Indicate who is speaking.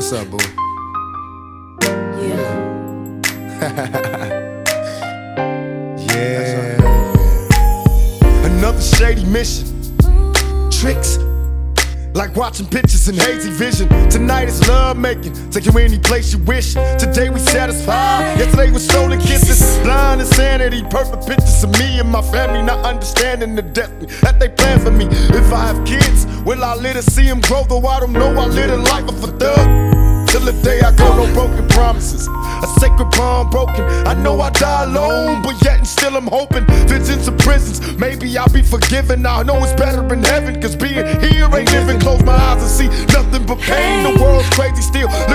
Speaker 1: What's up, boo?
Speaker 2: Yeah.
Speaker 1: Yeah. Another shady mission. Tricks. Like watching pictures in hazy vision. Tonight is love making. Take you any place you wish. Today we satisfied. Yesterday was stolen kisses. Blind insanity. Perfect pictures of me and my family. Not understanding the destiny that they plan for me. If I have kids, will I let her see them grow? Though I don't know, I live a life of a thug. Till the day I go, no broken promises. A sacred bond broken. I know I die alone, but yet and still I'm hoping. Visions of prisons, maybe I'll be forgiven. I know it's better in heaven, cause being here ain't living. Close my eyes and see nothing but pain. The world's crazy still.